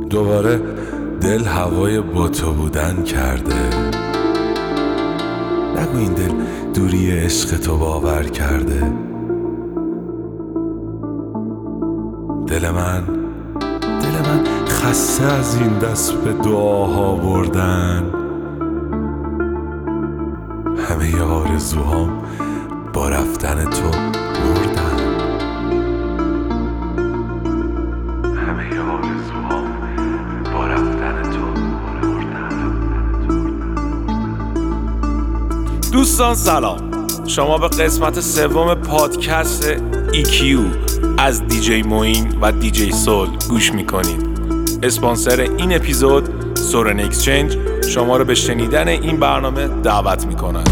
دوباره دل هوای با تو بودن کرده. نگو این دل دوری عشق تو باور کرده. دل من خسته از این دست به دعاها بردن. همه آرزوهام با رفتن تو مردن. همه آرزوهام با رفتن تو مردن. دوستان سلام، شما به قسمت سوم پادکست EQ از دیجی موین و دیجی سول گوش میکنید. اسپانسر این اپیزود سورن اکسچنج شما رو به شنیدن این برنامه دعوت میکنند.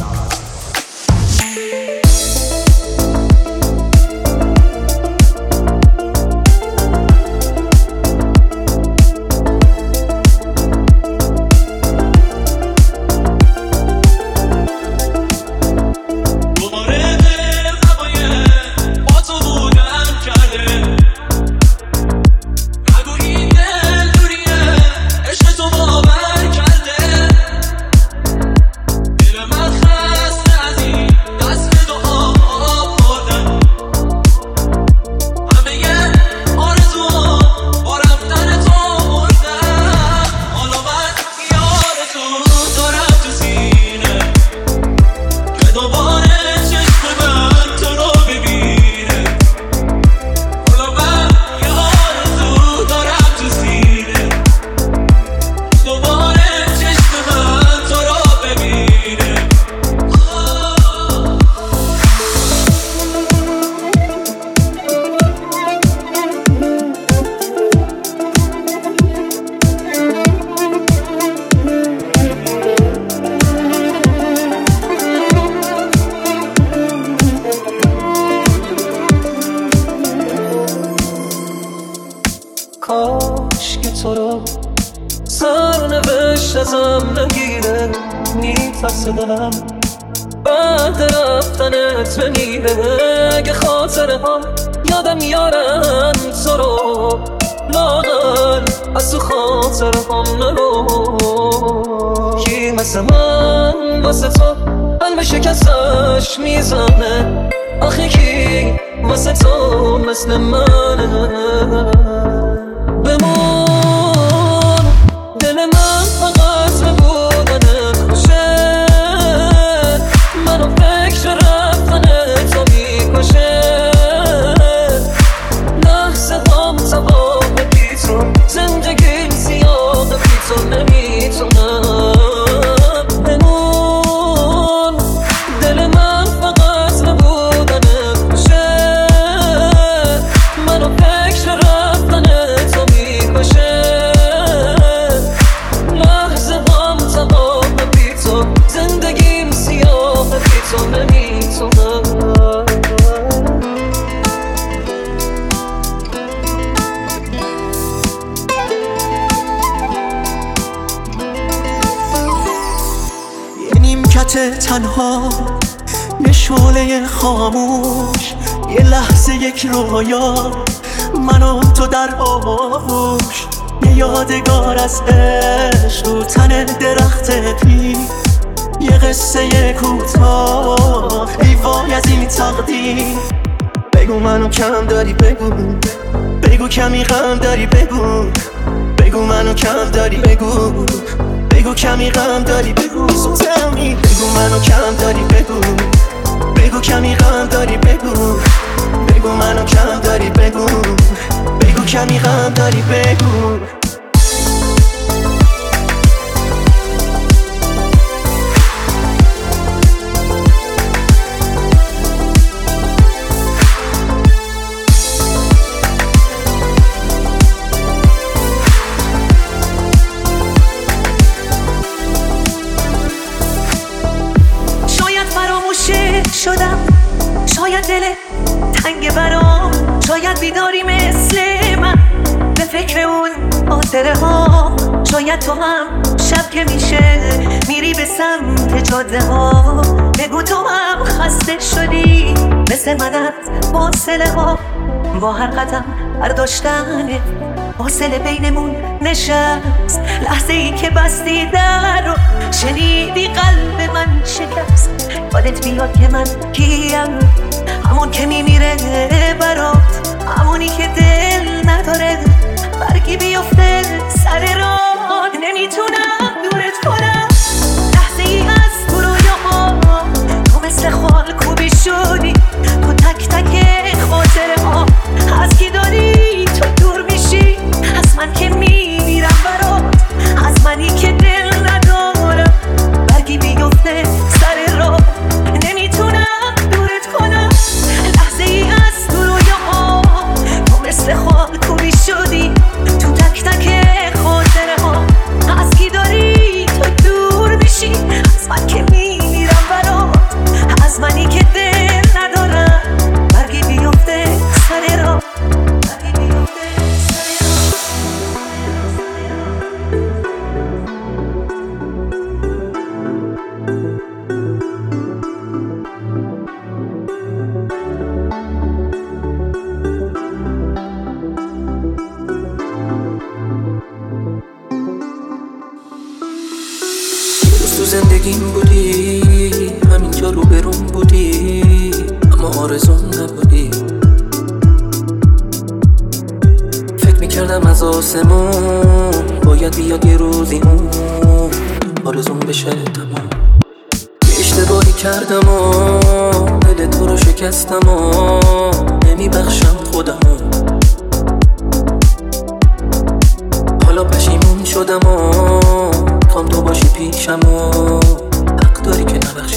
کاش که تو رو سرنوشت ازم نگیره. میترسدم بعد رفتنت بمیره. اگه خاطره ها یادم میارن تو رو، لاغر از تو خاطره ها نرو. کی مثل من واسه تو قلب شکستش میزنه؟ آخه کی واسه تو مثل منه؟ بمون دل من فقط به بودن خوشه. منو فکر رفتن تو میکشه. لحظه هم تباه بی تو، زندگی سیاه بی تو نمیتونم. بمون دل من فقط به بودن خوشه. منو فکر رفتن تو میکشه. لحظه هم تباه بی تو، زندگیم سیاه بی تو نمیتونم. یه نیمکت تنها، یه شعله خاموش، یه لحظه یک رویا، من و تو در آغوش. یه یادگار از عشق رو تن درخت پیر. یه قصه کوتاه، ای وای از این تقدیر. بگو منو کم داری، بگو کمی غم داری، بگو منو کم داری، بگو کمی غم داری، بگو So tell me. بگو منو کم داری، بگو کمی غم داری، بگو منو کم داری، بگو کمی غم داری، بگو. شدم شاید دل تنگ برام، شاید بیداری مثل من به فکر اون خاطره ها. شاید تو هم شب که میشه میری به سمت جاده ها. بگو تو هم خسته شدی مثل من از فاصله ها. با هر قدم برداشتن فاصله بینمون نشست، لحظه ای که بستی در رو شنیدی قلب من شکست. یادت بیاد که من کیم، همون که میمیره برات، همونی که دل نداره برگی بیفته سر راه. نمیتونم دورت کنم، لحظه ای از تو رویاها، تو مثل خال کوبی شدی تو تک تک خاطره ها. از کی داری تو دور میشی، از من که میمیرم برات، از منی که دل ندارم برگی بیفته سر راه. نمیتونم دورت کنم، لحظه ای از تو رویاها، تو مثل خال کوبی شدی تو تک تک خاطره ها. از کی داری تو دور میشی، از من که میمیرم برات، از منی که دل ندارم برگی بیفته سر راه. تو زندگیم بودی، همینجا رو برون بودی، اما آرزوم نبودی. فکر میکردم از آسمون باید بیاد یه روزی اون آرزوم بشه تمام. یه اشتباهی کردم و دل تو رو شکستم و نمیبخشم خودمو. حالا پشیمون شدم و خوام تو باشی پیشم و حق داری که نبخشی.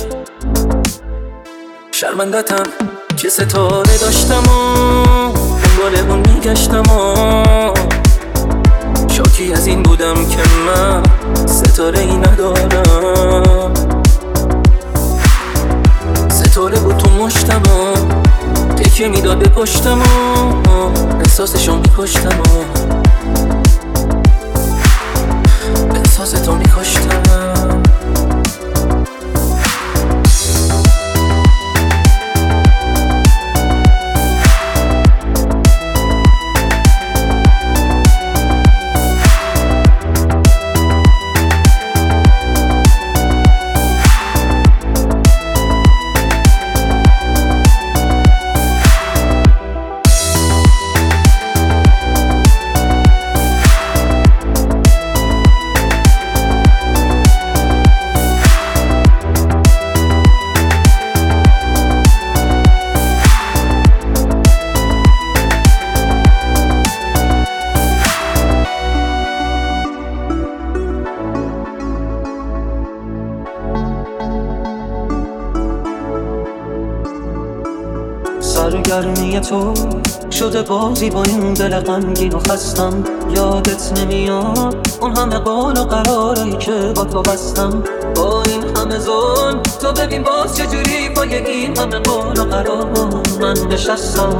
شرمندتم که ستاره داشتم و دنبال اون میگشتم و شاکی از این بودم که من ستاره ای ندارم. ستاره بود تو مشتم و تکیه میداد به پشتم و احساسشو میکشتم و احساس تو میکشتم. سرگرمی تو شده بازی با این دل غمگین و خستم. یادت نمیاد اون همه قول و قراری که با تو بستم. با این همه ظلم تو ببین باز چجوری با این همه قول و قرار من نشستم.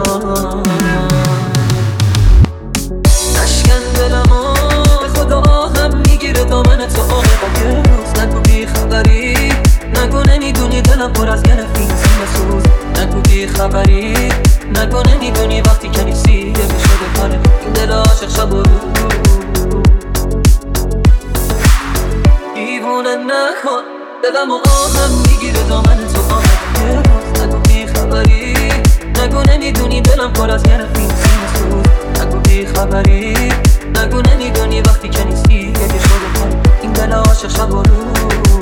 نشکن دلمو به خدا هم میگیره دامن تو آقا. یه روز نگو بی خبری، نگو نمیدونی دلم پر از گرفتین سینه سوز. نگو بی خبری، نگو نمیدونی وقتی که نیستی یه شده کاره این دل عاشق شب و روز. دیوونه نکن دلمو آهم میگیره دامن تو آمد. یه روز نگو بی خبری، نگو نمیدونی دلم پر از گرفتین سینه سوز. نگو بی خبری، نگو نمیدونی وقتی که نیستی یه شده کاره این دل عاشق شب و روز.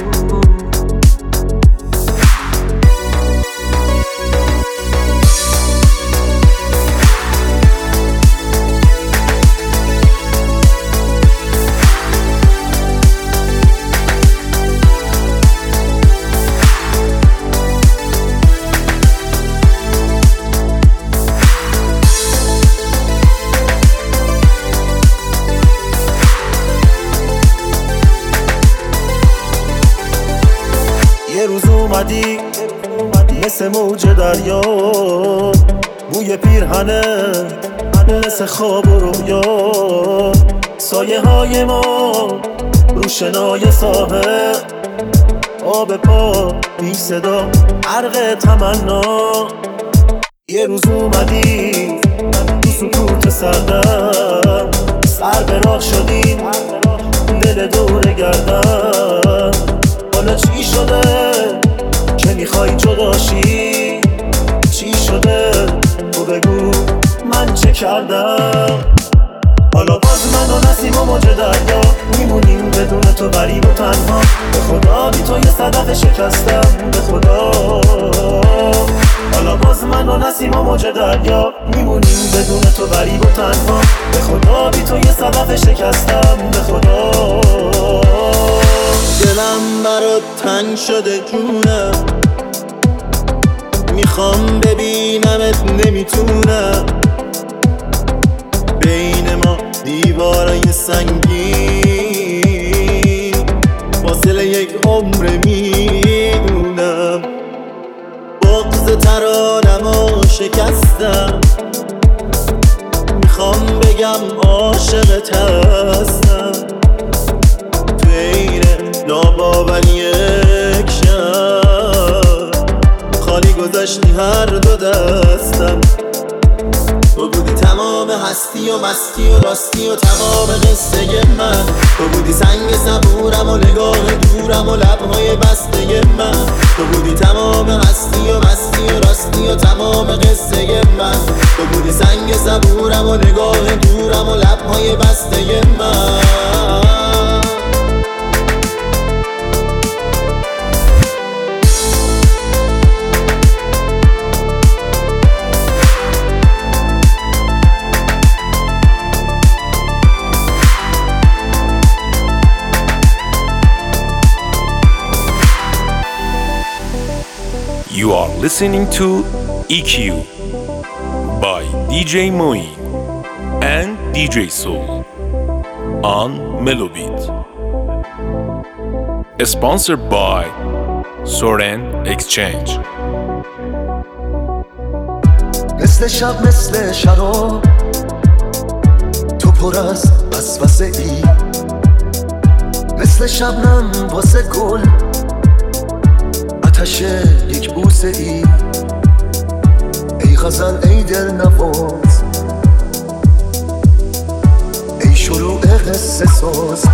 یه روز اومدی مثل موج دریا، بوی پیرهنه مثل خواب و رویا. سایه های ما رو شنای ساحل، آب پا بی صدا غرق تمنا. یه روز اومدی تو سکوت سردم، سر به راه شدیم دل دور گردن. حالا چی شده که میخوای جداشی؟ چی شده تو بگو من چه کردم؟ حالا باز من و نسیم و موج دریا میمونیم بدون تو غریب و تنها. به خدا بی تو یه صدف شکستم، به خدا. حالا باز من و نسیم و موج دریا میمونیم بدون تو غریب و تنها. به خدا بی تو یه صدف شکستم، به خدا. دلم برات تنگ شده جونم، میخوام ببینمت نمیتونم. بین ما دیوارای سنگین فاصله یک عمر میدونم. بغض ترانمو شکستم، میخوام بگم عاشقت هستم. تو این ناباوری یک شب خالی گذاشتی هر دو دستم. تو بودی تمام هستی و مستی و راستی و تمام قصه من. تو بودی سنگ صبورم و نگاه دورم و لبهای بسته من. تو بودی تمام هستی و مستی و راستی و تمام قصه من. تو بودی سنگ صبورم و نگاه دورم و لبهای بسته من. You are listening to EQ by DJ Moin and DJ Soul on Melobit. Sponsored by Soren Exchange. مثل شب مثل شراب تو پر از وسوسه ای، مثل شبنم واسه گل آتش یک بوسه ای. ای غزل ای دل نواز، ای شروع قصه ساز.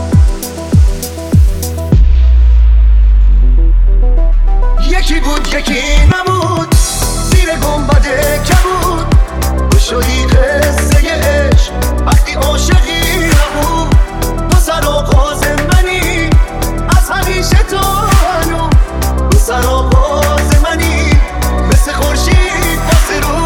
یکی بود یکی نبود، زیر گنبد کبود. تو شدی قصه عشق وقتی عاشقی نبود. تو سر آغاز منی از همیشه تو هنو. تو سر آغاز منی مثل خورشید واسه رو.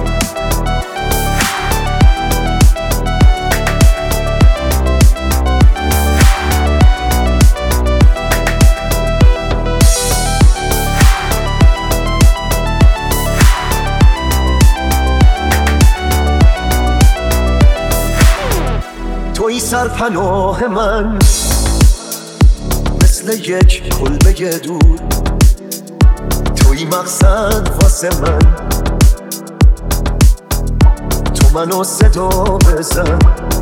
توی سرپناه من مثل یک کلبه دور. توی مقصد واسه من، تو منو صدا بزن.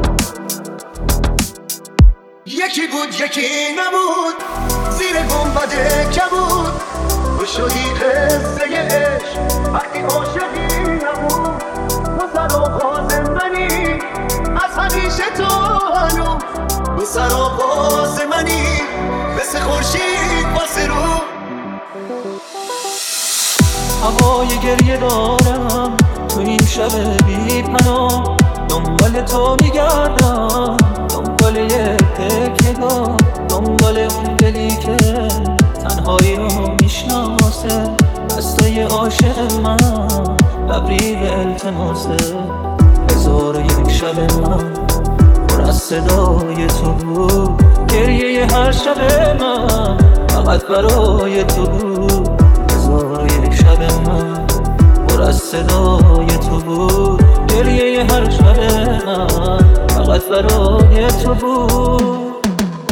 یکی بود یکی نبود، زیر گنبد کبود. تو شدی قصه عشق وقتی عاشقی نبود. تو سر آغاز منی از همیشه تو هنو. تو سر آغاز منی مثل خورشید واسه رو. هوای گریه دارم تو این شب بی پناه. دنبال تو میگردم، دنبال یه تکیه‌گاه، دنبال اون دلی که تنهایی رو میشناسه. بسته عاشق من لبریب التماسه. هزار و یک شب من پر از صدای تو بود. گریه هر شب من فقط برای تو بود. هزار و یک شب من پر از صدای تو بود. گریه هر شب من فقط برای تو بود.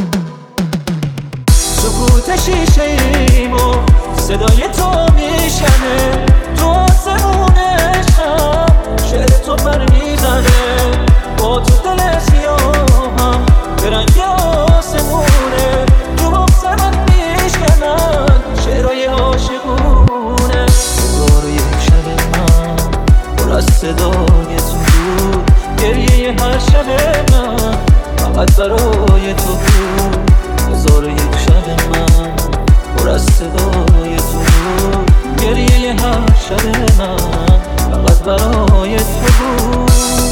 سکوت شیشه ایمو صدای تو میشنه. تو آسمونشم شعر تو پر میزنه. با تو دل سیاهم به رنگ آسمونه. تو بغز من میشکنن شعرهای عاشقونه. هزار و یک شب من پر از صدای تو بود. گریه هر شب من فقط برای تو بود. 1001 شب من پر از صدای تو بود. گریه هر شب من فقط برای تو بود.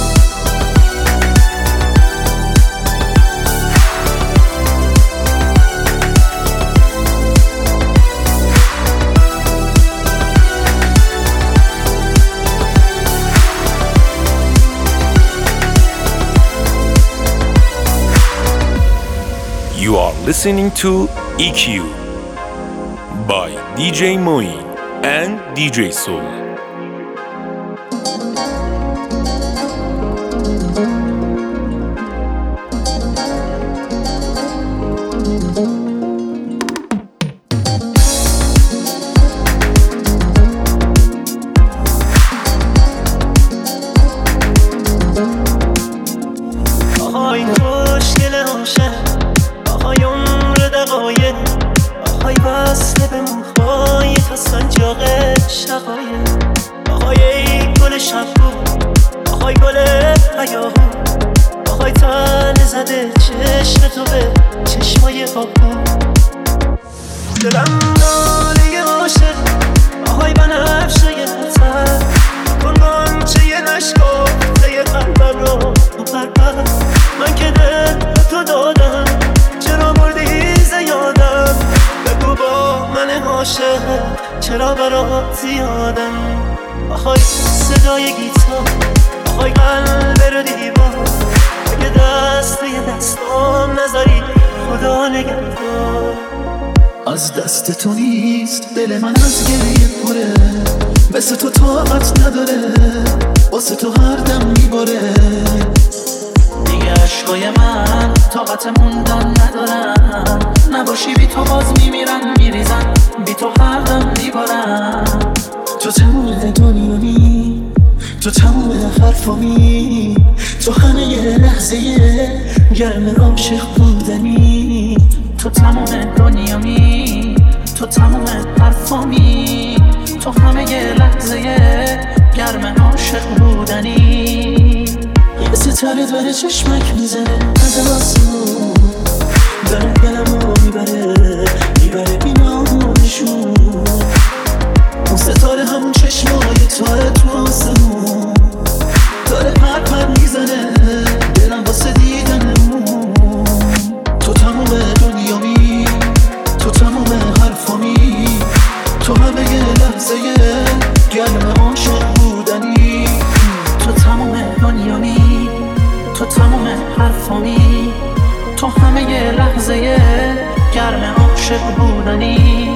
You are listening to EQ by DJ Moin and DJ Soul. آهای خوشگل عاشق، آهای عمر دقایق، آهای وصله به موهای تا سنجاق شقایق، آهای ای گل شبگو، آهای گل هیاهو، آهای تن زده چشم تو به چشمای آبو. دلم ناله عاشق، آهای بنفشه خطر، کن گانچه یه نشکافته یه قلبم رو بربر. من که دل به تو دادم، چرا بردی زیادم؟ بگو با من عاشق چرا برات زیادم؟ آهای صدای گیتار، آهای قلب رو دیوار، اگه دست یه دستام نذاری خدا نگهدار. از دست تو نیست دل من از گریه پره، مثل تو طاقت نداره، واسه تو هر دم میباره. دیگه عشقای من طاقت موندن ندارن، نباشی بی تو باز میمیرن میریزن، بی تو هر دم میبارن. تو تموم دنیایی، تو تموم حرفامی، تو همه یه لحظه گرم عاشق بودنی. تو تموم دنیایی، تو تموم حرفامی، تو همه یه لحظه گرم عاشق بودنی. یه ستاره داره چشمک میزنه از آسمون، داره دلمو میبره بینامونشون. اون ستاره همون چشمای توه تو آسمون، داره پر میزنه دلم واسه دیدنمون. تو تموم دنیامی، تو تموم حرفامی، تو همه یه لحظه گرم عاشق بودنی. تو تموم دنیامی، تو تموم حرفامی، تو همه یه لحظه گرم عاشق بودنی.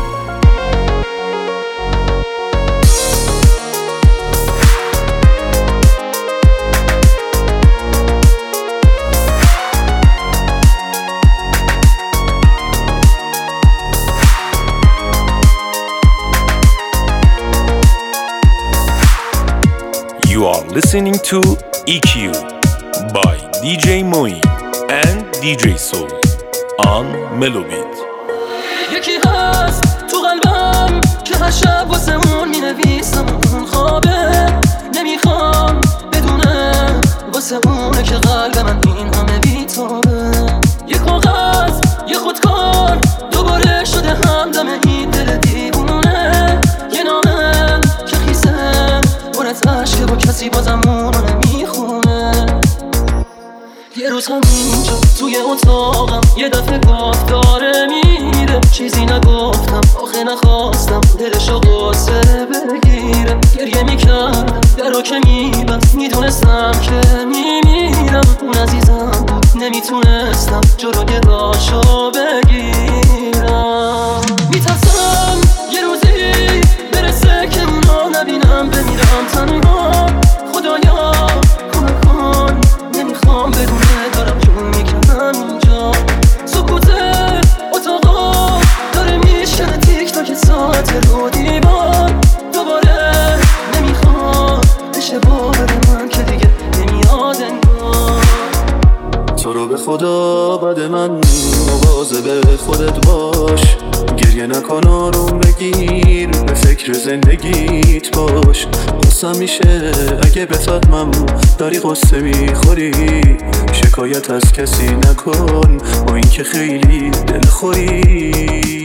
You are listening to EQ by DJ Moin and DJ Soul on Melobit. یکی هست تو قلبم که هر شب واسه اون مینویسم، اون خوابه نمیخوام بدونه واسه اونه که قلب من این همه بیتابه. یه کاغذ یه خودکار دوباره شده همدم این دل دیوونه. یه نامه که خیسه پر از عشقه با کسی بازم اونو نمیخونه. یه روز همینجا توی اتاقم یه دفعه گفت داره میره، چیزی نگفتم آخه نخواستم دلشو قصه بگیرم. گریه میکردم درو که میبست، میدونستم که میمیرم. اون عزیزم بود نمیتونستم جلوی راشو بگیرم. میترسم یه روزی برسه که اونو نبینم، بمیرم تنها. خدایا کمک کن، نمیخوام بدونه دارم جون میکنم اینجا. سکوت اتاقا داره میشکنه تیک تاک ساعت رو دیوار. دوباره نمیخوام بشه باور من که دیگه نمیاد انگار. تو رو به خدا بد من مواظب خودت باش، گریه نکن آروم بگیر، به فکر زندگیت باش. قصه میشه اگه بفهمم داری قصه میخوری. شکایت از کسی نکن با این که خیلی دلخوری.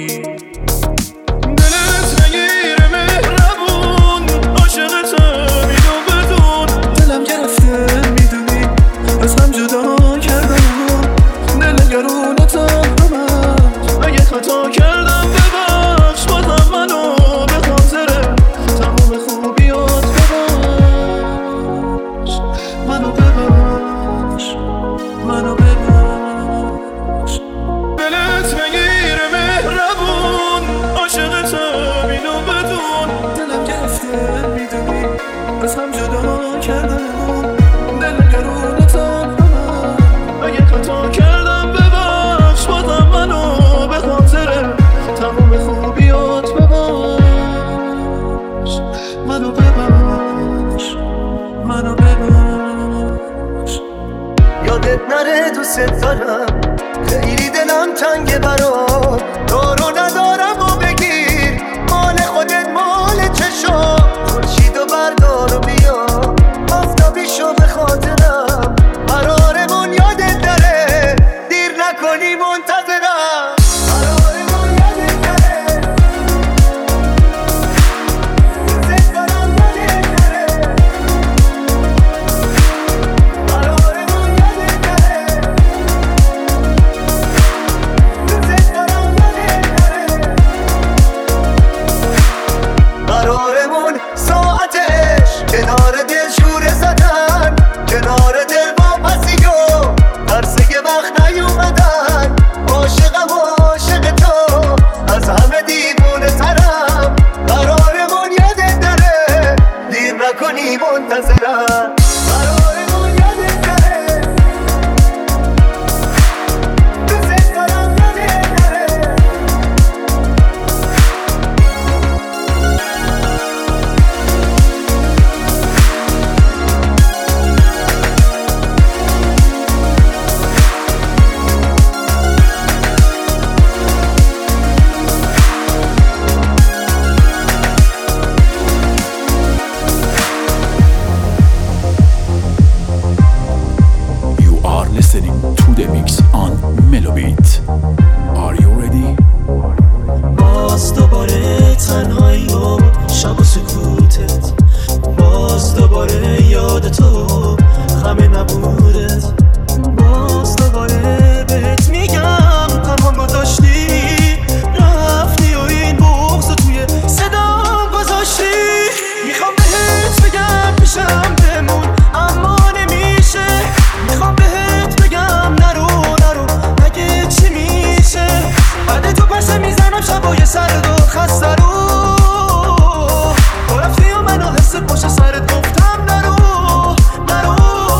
خطا کردم ببخش بازم منو به خاطر تمام خوبیات ببخش. منو ببخش منو ببخش. دلت بگیر مهربون عاشقتم اینو بدون. دلم گرفته میدونی از هم جدا کردم دلگرونتم اگه خطا کردم ببخش بازم منو به خاطر تمام خوبیات ببخش. منو ببخش منو ببخش. یادت نره دوست دارم خیلی دلم تنگه برات. دارو ندارم و بگیر مال خودت مال چشا. خورشید و بردار و بیا آفتابی شو به خاطرم. قرارمون یادت نره دیر نکنی منتظرم. قرارمون یادت نره دوست دارم یادت نره. قرارمون یادت نره دوست دارم یادت نره. قرارمون ساعتش کنار دل شوره زدن. کنار دل با پسیو درسه وقت نیومدن. عاشقم عاشق تو از همه دیوونه ترم. قرارمون یادت نره دیر نکنی منتظرم. قرارمون یادت نره دوست دارم یادت نره. You are listening to the mix on Melobit. Are you ready? باز دوباره تنهایی و شب و سکوتت. باز دوباره یاد تو همه نبودت. باز دوباره بهت میگم تنها گذاشتی رفتی و این بغض توی صدام گذاشتی. میخوام بهت بگم پیشم بمون اما نمیشه. میخوام بهت بگم نرو نرو نگه چی میشه. بعد تو پسه میزنم شبای سرد و خسته رو. تو رفتی و منو حس پشت سرت گفتم نرو نرو.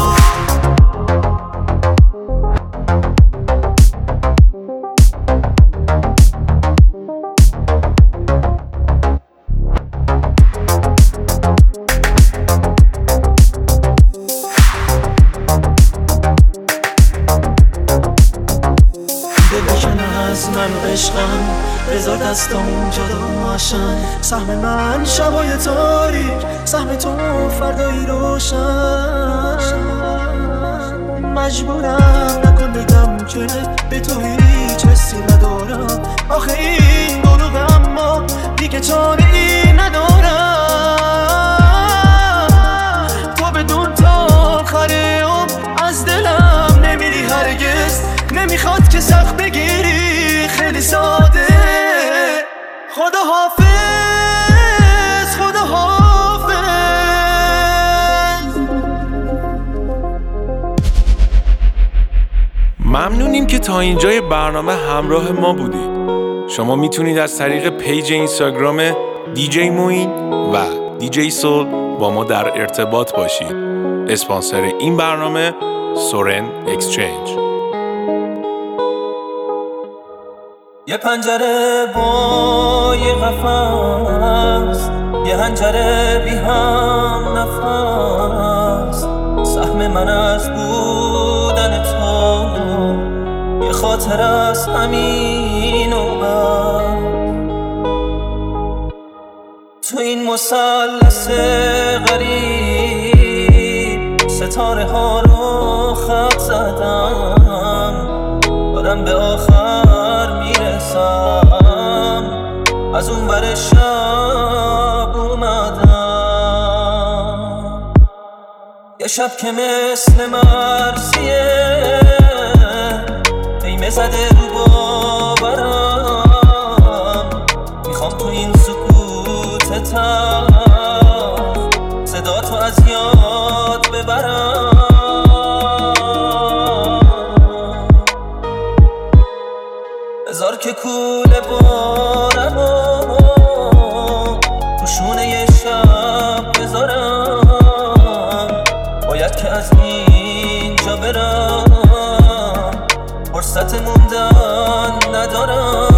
بکن از من و عشقم بذار دستام جدا ماشن. سهم من شبای تاریک سهم تو فردایی روشن. مجبورم نکن بگم که به تو هیچ حسی ندارم. آخه این دروغ اما دیگه چاره ای ندارم. تو بدون تا آخر عمر از دلم نمیری هرگز. نمیخواد که سخت بگیری خیلی ساده. خدا حافظ خدا حافظ. ممنونیم که تا اینجای برنامه همراه ما بودید. شما میتونید از طریق پیج اینستاگرام دیجی موین و دیجی سول با ما در ارتباط باشید. اسپانسر این برنامه سورن اکسچنج. یه پنجره با یه قفس، یه هنجره بی هم نفس. سهم من از بودن تو یه خاطر از همین و بس. مثلث غریب ستاره ها رو خط زدم، دادم به آخر میرسم، از اون بر شب اومدم. یه شب که مثل مرسیه قیمه زده رو باورم، میخوام تو این سکوت تلخ صدا تو از یاد ببرم. بذار که کوله بارم و تو شونه یه شب بذارم، باید که از اینجا برم، فرصت موندن ندارم.